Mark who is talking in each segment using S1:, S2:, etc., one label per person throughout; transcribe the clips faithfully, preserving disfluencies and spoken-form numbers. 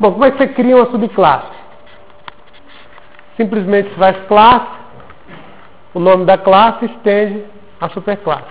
S1: Bom, como é que você cria uma subclasse? Simplesmente você faz classe, o nome da classe estende a superclasse.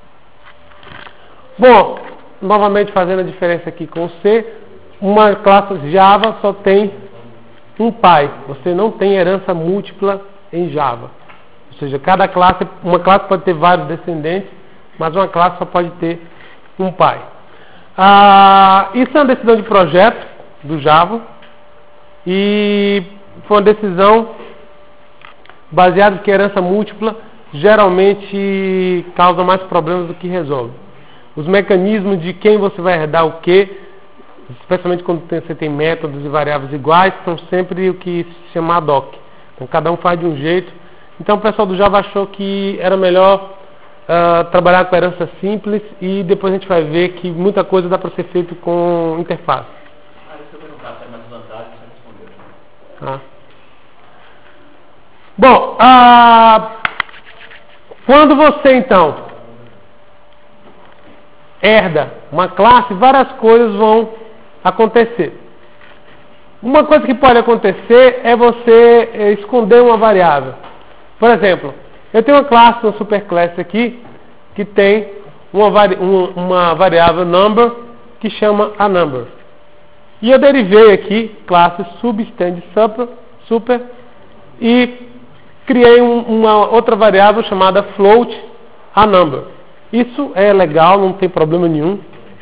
S1: Bom, novamente fazendo a diferença aqui com o C, uma classe Java só tem um pai. Você não tem herança múltipla em Java. Ou seja, cada classe, uma classe pode ter vários descendentes, mas uma classe só pode ter um pai. Ah, isso é uma decisão de projeto do Java e foi uma decisão baseada em que a herança múltipla geralmente causa mais problemas do que resolve. Os mecanismos de quem você vai herdar o quê, especialmente quando você tem métodos e variáveis iguais, são sempre o que se chama ad hoc. Então cada um faz de um jeito. Então o pessoal do Java achou que era melhor uh, trabalhar com herança simples e depois a gente vai ver que muita coisa dá para ser feito com interface.
S2: Ah, se eu perguntar se é mais vantagem, você respondeu.
S1: Ah. Bom, ah, quando você então herda uma classe, várias coisas vão acontecer. Uma coisa que pode acontecer é você é, esconder uma variável. Por exemplo, eu tenho uma classe, uma superclass aqui, que tem uma, vari, uma, uma variável number que chama a number. E eu derivei aqui classe substand super, super e criei um, uma outra variável chamada float a number. Isso é legal, não tem problema nenhum.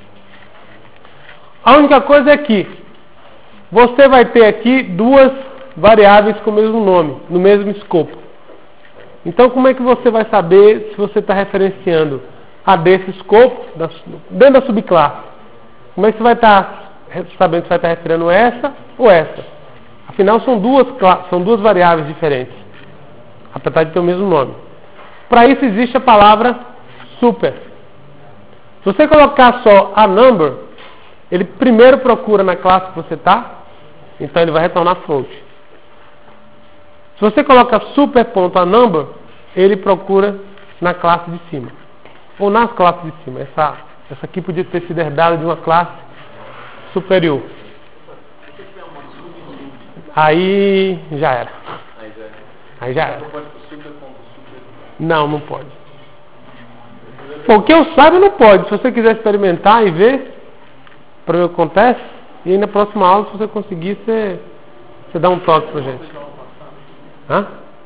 S1: A única coisa é que você vai ter aqui duas variáveis com o mesmo nome, no mesmo escopo. Então, como é que você vai saber se você está referenciando a desse escopo, da, dentro da subclasse? Como é que você vai estar sabendo se vai estar referindo essa ou essa? Afinal, são duas, são duas variáveis diferentes, apesar de ter o mesmo nome. Para isso existe a palavra super. Se você colocar só a number, ele primeiro procura na classe que você está, então ele vai retornar float. Se você coloca super.aNumber, ele procura na classe de cima. Ou nas classes de cima. Essa, essa aqui podia ter sido herdada de uma classe superior. Aí já era. Aí já era. Não, não pode. Bom, que eu saiba não pode. Se você quiser experimentar e ver para ver o que acontece, e aí na próxima aula, se você conseguir, você, você dá um toque pra gente. Hã?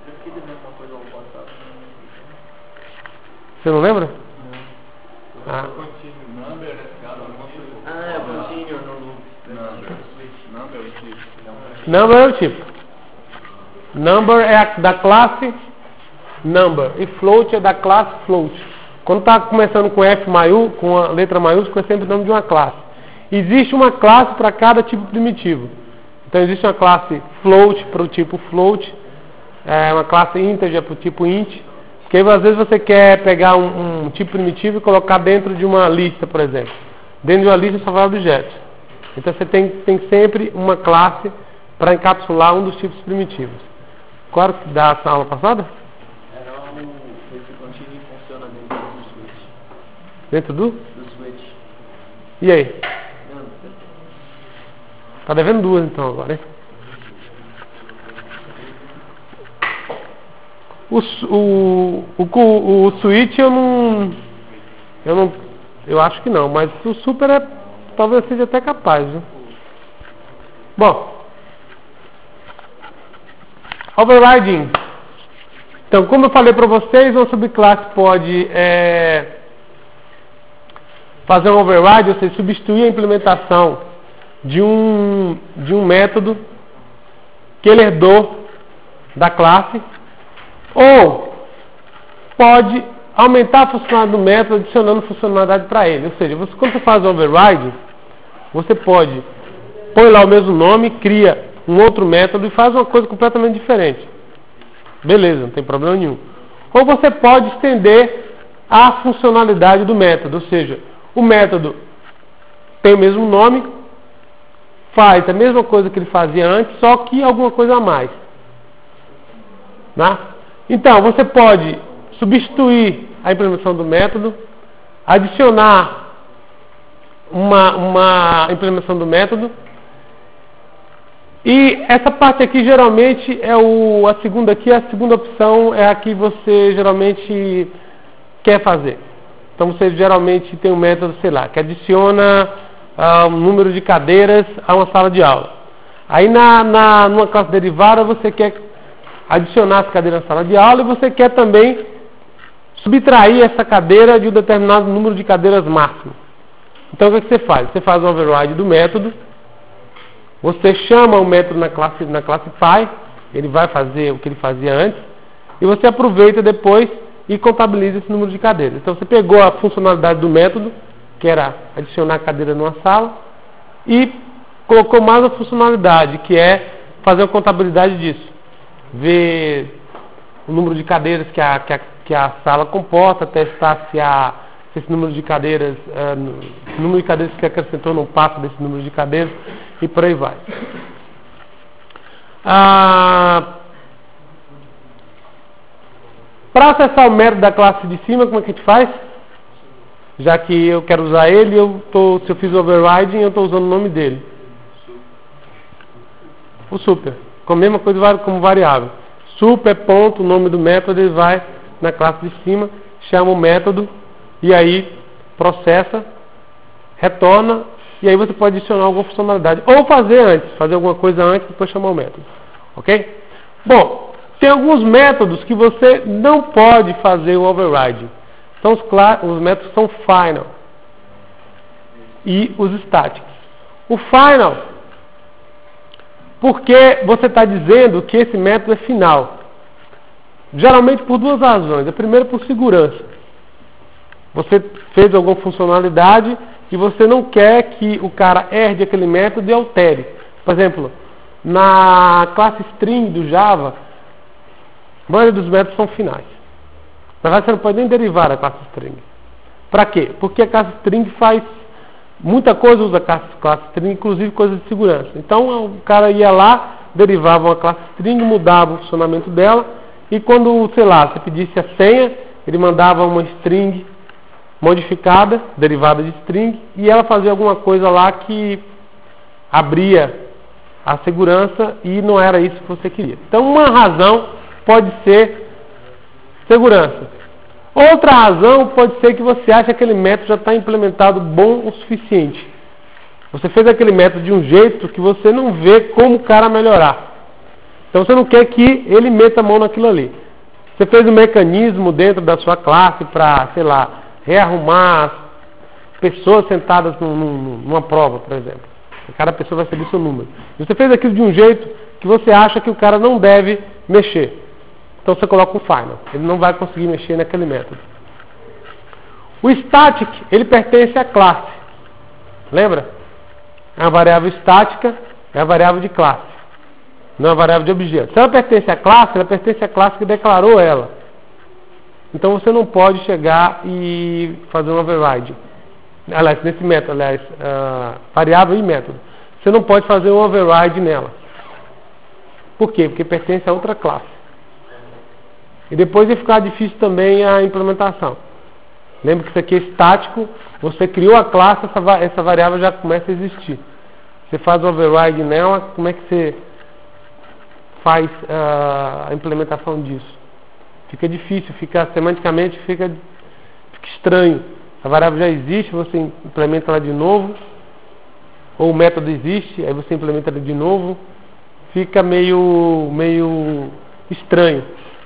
S1: Você não lembra? Não. Ah.
S2: Ah, é o contínuo no
S1: Number é o tipo. Number é a, da classe number. E float é da classe float. Quando está começando com F maiúsculo, com a letra maiúscula, é sempre o nome de uma classe. Existe uma classe para cada tipo primitivo. Então existe uma classe float para o tipo float, é uma classe integer para o tipo int, porque às vezes você quer pegar um, um tipo primitivo e colocar dentro de uma lista, por exemplo. Dentro de uma lista só vai objetos. Então você tem, tem sempre uma classe para encapsular um dos tipos primitivos. Qual que dá essa aula passada?
S2: Era um, esse contínuo funciona dentro do switch.
S1: Dentro do?
S2: Do switch.
S1: E aí? Tá devendo duas então agora, hein? O, o, o, o switch eu não, eu não. Eu acho que não, mas o super é, talvez seja até capaz, viu? Bom. Overriding. Então, como eu falei para vocês, uma subclasse pode é, fazer um override, ou seja, substituir a implementação de um, de um método que ele herdou da classe, ou pode aumentar a funcionalidade do método adicionando funcionalidade para ele. Ou seja, você, quando você faz o override, você pode põe lá o mesmo nome, cria um outro método e faz uma coisa completamente diferente. Beleza, não tem problema nenhum. Ou você pode estender a funcionalidade do método, ou seja, o método tem o mesmo nome, faz a mesma coisa que ele fazia antes, só que alguma coisa a mais. Né? Então, você pode substituir a implementação do método, adicionar uma, uma implementação do método E essa parte aqui geralmente é o, a segunda aqui, a segunda opção é a que você geralmente quer fazer. Então você geralmente tem um método, sei lá, que adiciona uh, um número de cadeiras a uma sala de aula. Aí na, na, numa classe derivada você quer adicionar as cadeiras na sala de aula e você quer também subtrair essa cadeira de um determinado número de cadeiras máximo. Então o que você faz? Você faz um override do método, você chama o método na classe, na classe Py, ele vai fazer o que ele fazia antes, e você aproveita depois e contabiliza esse número de cadeiras. Então você pegou a funcionalidade do método, que era adicionar cadeira numa sala, e colocou mais a funcionalidade, que é fazer a contabilidade disso. Ver o número de cadeiras que a, que a, que a sala comporta, testar se, a, se esse número de cadeiras, uh, o número de cadeiras que acrescentou não passa desse número de cadeiras, e por aí vai. Ah, Para acessar o método da classe de cima, como é que a gente faz? Já que eu quero usar ele, eu tô, se eu fiz overriding, eu estou usando o nome dele. O super. Com a mesma coisa como variável. Super, ponto, o nome do método, ele vai na classe de cima, chama o método, e aí processa, retorna, e aí você pode adicionar alguma funcionalidade. Ou fazer antes, fazer alguma coisa antes, depois chamar o método. Ok? Bom, tem alguns métodos que você não pode fazer o override. Então, os, os métodos são final e os statics. O final, porque você está dizendo que esse método é final. Geralmente por duas razões. A primeira, por segurança. Você fez alguma funcionalidade e você não quer que o cara herde aquele método e altere. Por exemplo, na classe string do Java, a maioria dos métodos são finais. Na verdade, você não pode nem derivar a classe string. Para quê? Porque a classe string faz muita coisa, usa a classe, classe string, inclusive coisas de segurança. Então, o cara ia lá, derivava uma classe string, mudava o funcionamento dela, e quando, sei lá, você pedisse a senha, ele mandava uma string modificada, derivada de string, e ela fazia alguma coisa lá que abria a segurança e não era isso que você queria. Então, uma razão pode ser segurança. Outra razão pode ser que você acha que aquele método já está implementado bom o suficiente. Você fez aquele método de um jeito que você não vê como o cara melhorar. Então você não quer que ele meta a mão naquilo ali. Você fez um mecanismo dentro da sua classe para, sei lá, rearrumar pessoas sentadas num, num, numa prova, por exemplo. Cada pessoa vai saber seu número. E você fez aquilo de um jeito que você acha que o cara não deve mexer. Então você coloca um final. Ele não vai conseguir mexer naquele método. O static, ele pertence à classe. Lembra? É uma variável estática, é a variável de classe. Não é uma variável de objeto. Se ela pertence à classe, ela pertence à classe que declarou ela. Então você não pode chegar e fazer um override. Aliás, nesse método, aliás, uh, variável e método. Você não pode fazer um override nela. Por quê? Porque pertence a outra classe. E depois vai ficar difícil também a implementação. Lembra que isso aqui é estático, você criou a classe, essa, essa variável já começa a existir. Você faz o override nela, como é que você faz uh, a implementação disso? Fica difícil, fica semanticamente fica, fica estranho. A variável já existe, você implementa ela de novo, ou o método existe, aí você implementa ela de novo, fica meio, meio estranho.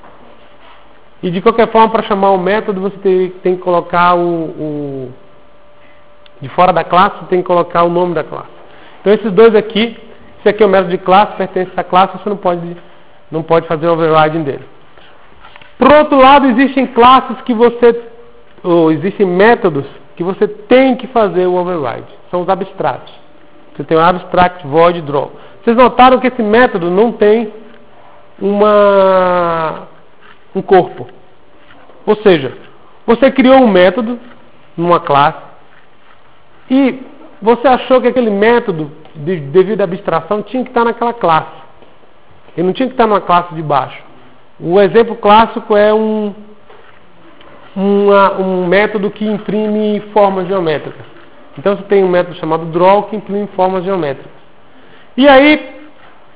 S1: E de qualquer forma, para chamar o método, você tem, tem que colocar o, o... de fora da classe, você tem que colocar o nome da classe. Então esses dois aqui, esse aqui é o método de classe, pertence a classe, você não pode, não pode fazer o overriding dele. Por outro lado, existem classes que você, ou existem métodos que você tem que fazer o override. São os abstratos. Você tem o abstract, void, draw. Vocês notaram que esse método não tem uma... um corpo. Ou seja, você criou um método numa classe e você achou que aquele método, de, devido à abstração, tinha que estar naquela classe. Ele não tinha que estar numa classe de baixo. O exemplo clássico é um, uma, um método que imprime formas geométricas. Então você tem um método chamado draw que imprime formas geométricas. E aí,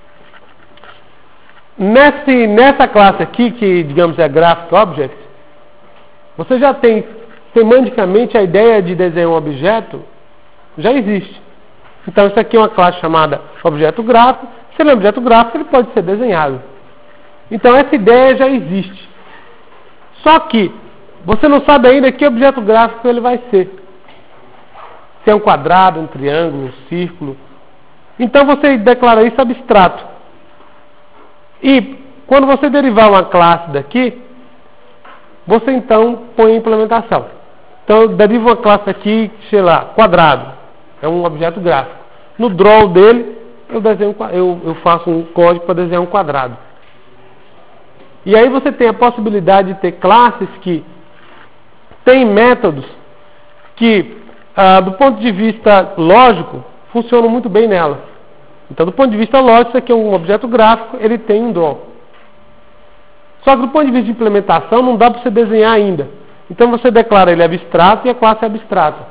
S1: nesse, nessa classe aqui, que digamos é Graphic Object, você já tem semânticamente a ideia de desenhar um objeto, já existe. Então isso aqui é uma classe chamada objeto gráfico. Se ele é um objeto gráfico, ele pode ser desenhado. Então essa ideia já existe. Só que você não sabe ainda que objeto gráfico ele vai ser. Se é um quadrado, um triângulo, um círculo. Então você declara isso abstrato. E quando você derivar uma classe daqui, você então põe a implementação. Então eu derivo uma classe aqui, sei lá, quadrado. É um objeto gráfico. No draw dele, eu, desenho, eu, eu faço um código para desenhar um quadrado. E aí você tem a possibilidade de ter classes que têm métodos que, ah, do ponto de vista lógico, funcionam muito bem nela. Então, do ponto de vista lógico, isso aqui é um objeto gráfico, ele tem um draw. Só que do ponto de vista de implementação, não dá para você desenhar ainda. Então você declara ele abstrato e a classe é abstrata.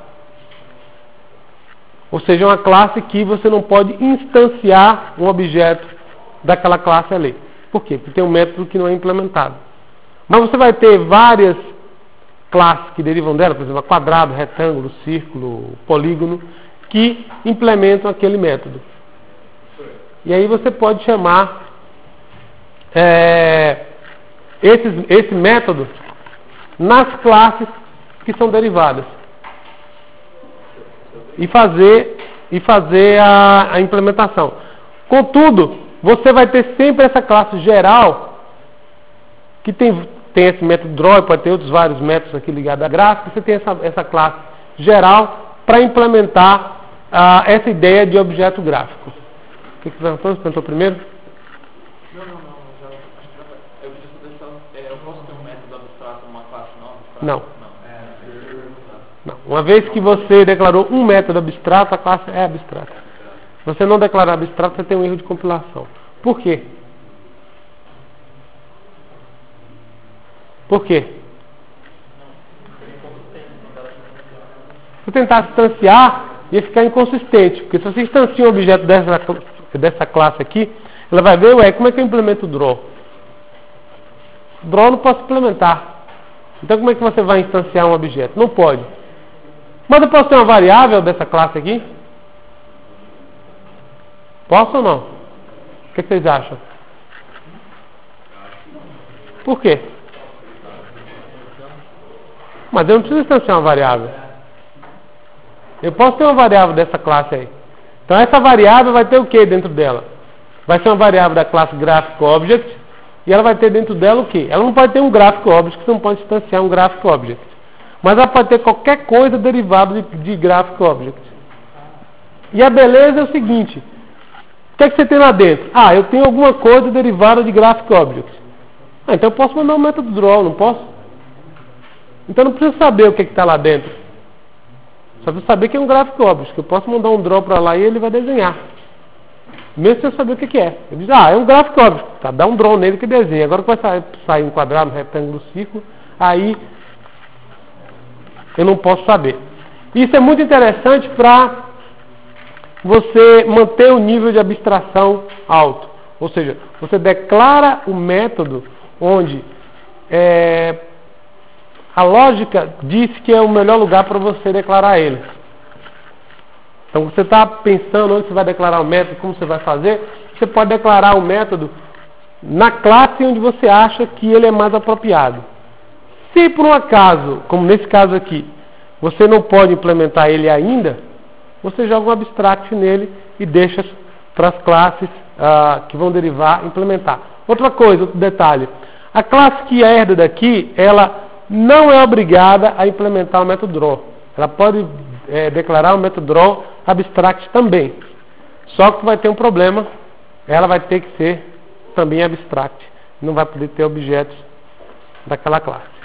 S1: Ou seja, é uma classe que você não pode instanciar um objeto daquela classe ali. Por quê? Porque tem um método que não é implementado. Mas você vai ter várias classes que derivam dela, por exemplo, quadrado, retângulo, círculo, polígono, que implementam aquele método. E aí você pode chamar é, esses, esse método nas classes que são derivadas. E fazer, e fazer a, a implementação. Contudo, você vai ter sempre essa classe geral, que tem, tem esse método draw, pode ter outros vários métodos aqui ligados à gráfica. Você tem essa, essa classe geral para implementar ah, essa ideia de objeto gráfico. O que você perguntou? Você perguntou primeiro?
S2: Não, não, não. Já, acho que já vai. Eu queria saber se é, eu posso ter um método abstrato numa classe não abstrata?
S1: Não.
S2: Não.
S1: Não. Uma vez que você declarou um método abstrato, a classe é abstrata. Se você não declarar abstrato, você tem um erro de compilação. Por quê? Por quê? Se tentar instanciar, ia ficar inconsistente. Porque se você instancia um objeto dessa, dessa classe aqui, ela vai ver, ué, como é que eu implemento o draw? Draw eu não posso implementar. Então como é que você vai instanciar um objeto? Não pode. Mas eu posso ter uma variável dessa classe aqui? Posso ou não? O que vocês acham? Por quê? Mas eu não preciso instanciar uma variável. Eu posso ter uma variável dessa classe aí. Então essa variável vai ter o que dentro dela? Vai ser uma variável da classe Graphic Object. E ela vai ter dentro dela o que? Ela não pode ter um Graphic Object, você não pode instanciar um Graphic Object. Mas ela pode ter qualquer coisa derivada de, de Graphic Object. E a beleza é o seguinte. O que é que você tem lá dentro? Ah, eu tenho alguma coisa derivada de Graphic Object. Ah, então eu posso mandar um método draw, não posso? Então eu não preciso saber o que está lá dentro. Só preciso saber que é um Graphic Object. Que eu posso mandar um draw para lá e ele vai desenhar. Mesmo sem eu saber o que, que é. Eu digo, ah, é um Graphic Object. Tá, dá um draw nele que desenha. Agora que vai sair, sair um quadrado, um retângulo, um círculo, aí eu não posso saber. Isso é muito interessante para você manter o nível de abstração alto. Ou seja, você declara o método onde é, a lógica diz que é o melhor lugar para você declarar ele. Então você está pensando onde você vai declarar o método, como você vai fazer, você pode declarar o método na classe onde você acha que ele é mais apropriado. Se por um acaso, como nesse caso aqui, você não pode implementar ele ainda, você joga um abstract nele e deixa para as classes ah, que vão derivar implementar. Outra coisa, outro detalhe. A classe que herda daqui, ela não é obrigada a implementar o método draw. Ela pode é, declarar o método draw abstract também. Só que vai ter um problema. Ela vai ter que ser também abstract. Não vai poder ter objetos daquela classe.